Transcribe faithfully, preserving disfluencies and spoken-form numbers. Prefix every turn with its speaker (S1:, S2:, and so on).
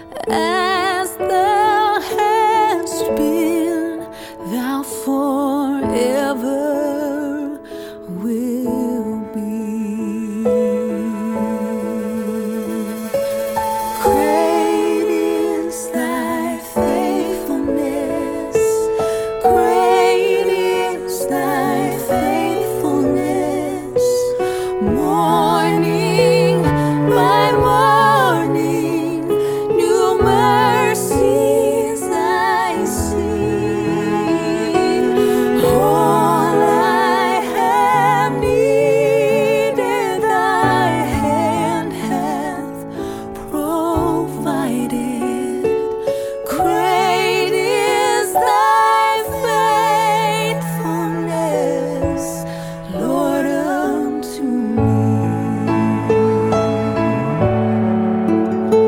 S1: as thou hast been, thou forever will be. Great is thy faithfulness, great is thy faithfulness. Morning by morning, new mercies I see. All I have needed, thy hand hath provided.